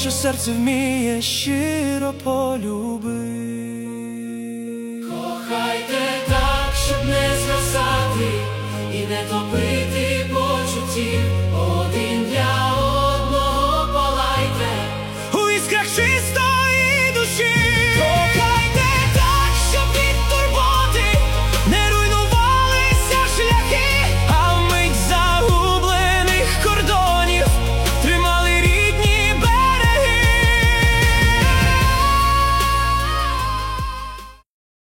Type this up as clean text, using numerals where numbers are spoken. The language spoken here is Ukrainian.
що серце вміє щиро полюбити. Кохайте так, щоб не згасати і не топити почуттів.